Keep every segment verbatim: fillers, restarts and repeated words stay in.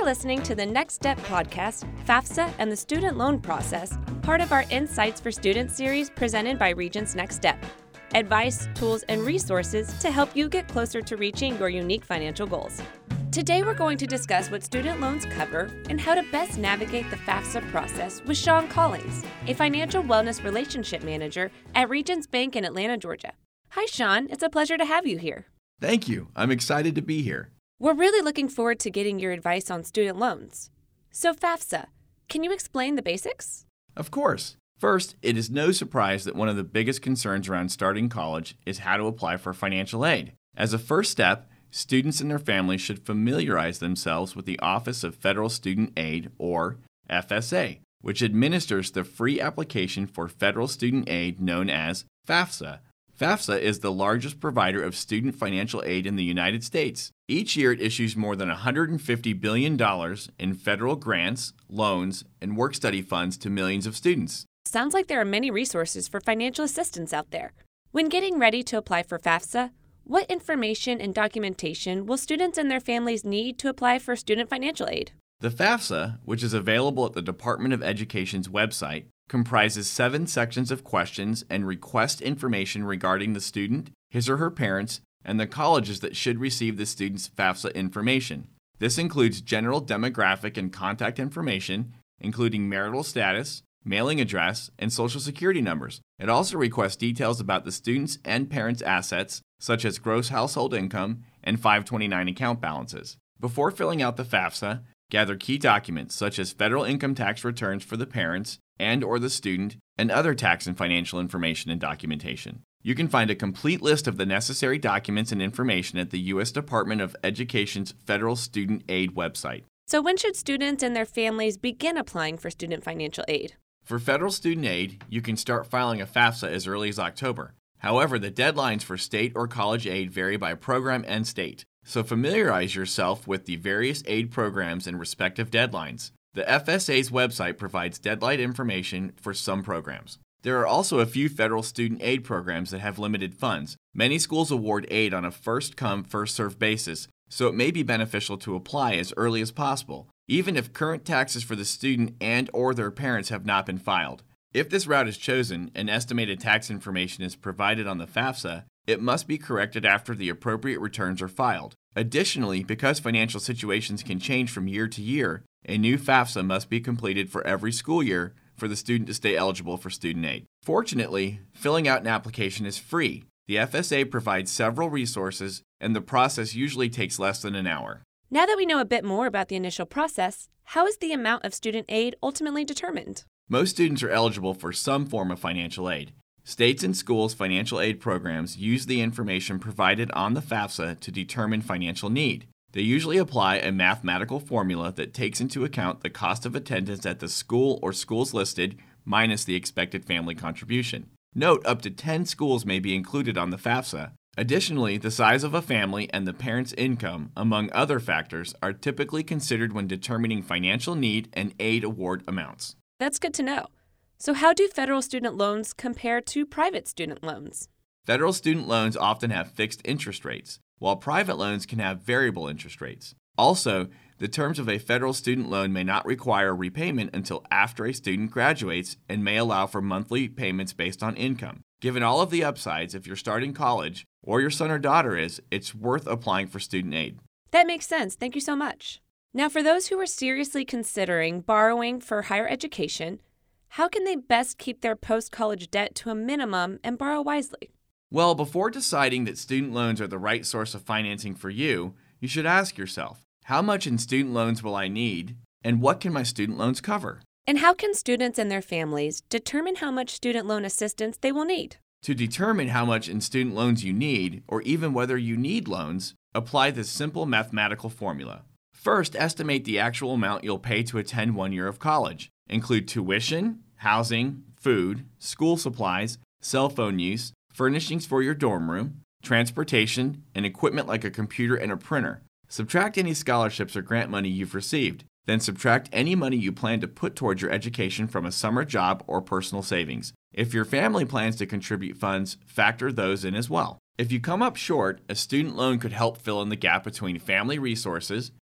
listening to the Next Step podcast, FAFSA and the Student Loan Process, part of our Insights for Students series presented by Regents Next Step. Advice, tools, and resources to help you get closer to reaching your unique financial goals. Today we're going to discuss what student loans cover and how to best navigate the FAFSA process with Sean Collins, a financial wellness relationship manager at Regents Bank in Atlanta, Georgia. Hi, Sean. It's a pleasure to have you here. Thank you. I'm excited to be here. We're really looking forward to getting your advice on student loans. So FAFSA, can you explain the basics? Of course. First, it is no surprise that one of the biggest concerns around starting college is how to apply for financial aid. As a first step, students and their families should familiarize themselves with the Office of Federal Student Aid, or F S A, which administers the free application for federal student aid known as FAFSA. FAFSA is the largest provider of student financial aid in the United States. Each year it issues more than one hundred fifty billion dollars in federal grants, loans, and work-study funds to millions of students. Sounds like there are many resources for financial assistance out there. When getting ready to apply for FAFSA, what information and documentation will students and their families need to apply for student financial aid? The FAFSA, which is available at the Department of Education's website, comprises seven sections of questions and request information regarding the student, his or her parents, and the colleges that should receive the student's FAFSA information. This includes general demographic and contact information, including marital status, mailing address, and social security numbers. It also requests details about the student's and parents' assets, such as gross household income and five twenty-nine account balances. Before filling out the FAFSA, gather key documents such as federal income tax returns for the parents and or the student, and other tax and financial information and documentation. You can find a complete list of the necessary documents and information at the U S Department of Education's Federal Student Aid website. So when should students and their families begin applying for student financial aid? For federal student aid, you can start filing a FAFSA as early as October. However, the deadlines for state or college aid vary by program and state, so familiarize yourself with the various aid programs and respective deadlines. The F S A's website provides deadline information for some programs. There are also a few federal student aid programs that have limited funds. Many schools award aid on a first-come, first-served basis, so it may be beneficial to apply as early as possible, even if current taxes for the student and or their parents have not been filed. If this route is chosen and estimated tax information is provided on the FAFSA, it must be corrected after the appropriate returns are filed. Additionally, because financial situations can change from year to year, a new FAFSA must be completed for every school year for the student to stay eligible for student aid. Fortunately, filling out an application is free. The F S A provides several resources, and the process usually takes less than an hour. Now that we know a bit more about the initial process, how is the amount of student aid ultimately determined? Most students are eligible for some form of financial aid. States and schools' financial aid programs use the information provided on the FAFSA to determine financial need. They usually apply a mathematical formula that takes into account the cost of attendance at the school or schools listed minus the expected family contribution. Note, up to ten schools may be included on the FAFSA. Additionally, the size of a family and the parent's income, among other factors, are typically considered when determining financial need and aid award amounts. That's good to know. So how do federal student loans compare to private student loans? Federal student loans often have fixed interest rates, while private loans can have variable interest rates. Also, the terms of a federal student loan may not require repayment until after a student graduates and may allow for monthly payments based on income. Given all of the upsides, if you're starting college or your son or daughter is, it's worth applying for student aid. That makes sense. Thank you so much. Now, for those who are seriously considering borrowing for higher education, how can they best keep their post-college debt to a minimum and borrow wisely? Well, before deciding that student loans are the right source of financing for you, you should ask yourself, how much in student loans will I need, and what can my student loans cover? And how can students and their families determine how much student loan assistance they will need? To determine how much in student loans you need, or even whether you need loans, apply this simple mathematical formula. First, estimate the actual amount you'll pay to attend one year of college. Include tuition, housing, food, school supplies, cell phone use, furnishings for your dorm room, transportation, and equipment like a computer and a printer. Subtract any scholarships or grant money you've received. Then subtract any money you plan to put towards your education from a summer job or personal savings. If your family plans to contribute funds, factor those in as well. If you come up short, a student loan could help fill in the gap between family resources,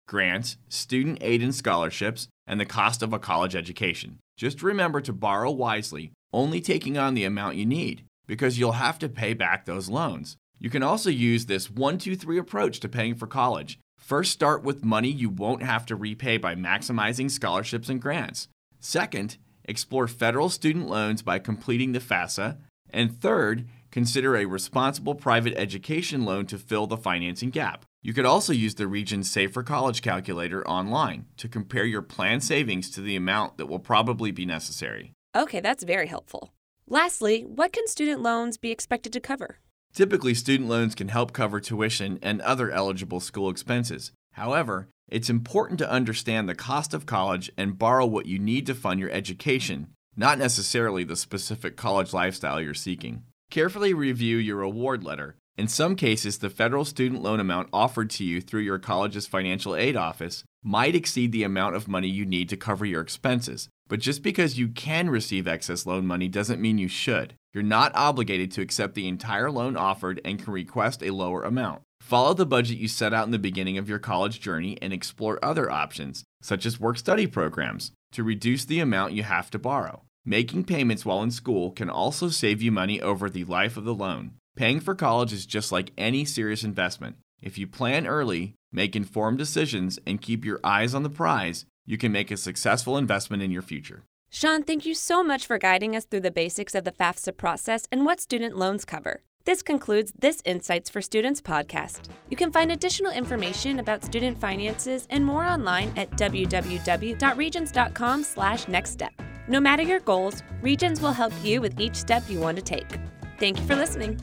grants, student aid and scholarships, and the cost of a college education. Just remember to borrow wisely, only taking on the amount you need, because you'll have to pay back those loans. You can also use this one two three approach to paying for college. First, start with money you won't have to repay by maximizing scholarships and grants. Second, explore federal student loans by completing the FAFSA. And third, consider a responsible private education loan to fill the financing gap. You could also use the Regions Save for College calculator online to compare your planned savings to the amount that will probably be necessary. Okay, that's very helpful. Lastly, what can student loans be expected to cover? Typically, student loans can help cover tuition and other eligible school expenses. However, it's important to understand the cost of college and borrow what you need to fund your education, not necessarily the specific college lifestyle you're seeking. Carefully review your award letter. In some cases, the federal student loan amount offered to you through your college's financial aid office might exceed the amount of money you need to cover your expenses. But just because you can receive excess loan money doesn't mean you should. You're not obligated to accept the entire loan offered and can request a lower amount. Follow the budget you set out in the beginning of your college journey and explore other options, such as work-study programs, to reduce the amount you have to borrow. Making payments while in school can also save you money over the life of the loan. Paying for college is just like any serious investment. If you plan early, make informed decisions, and keep your eyes on the prize, you can make a successful investment in your future. Sean, thank you so much for guiding us through the basics of the FAFSA process and what student loans cover. This concludes this Insights for Students podcast. You can find additional information about student finances and more online at w w w dot regions dot com slash next step. No matter your goals, Regions will help you with each step you want to take. Thank you for listening.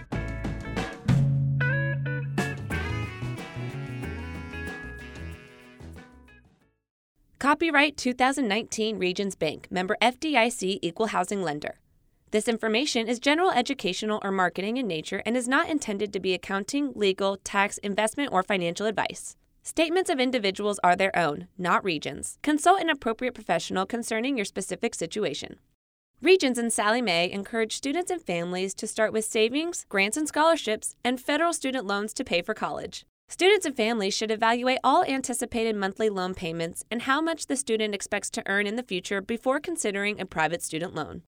Copyright two thousand nineteen Regions Bank, member F D I C, Equal Housing Lender. This information is general educational or marketing in nature and is not intended to be accounting, legal, tax, investment, or financial advice. Statements of individuals are their own, not Regions. Consult an appropriate professional concerning your specific situation. Regions and Sallie Mae encourage students and families to start with savings, grants and scholarships, and federal student loans to pay for college. Students and families should evaluate all anticipated monthly loan payments and how much the student expects to earn in the future before considering a private student loan.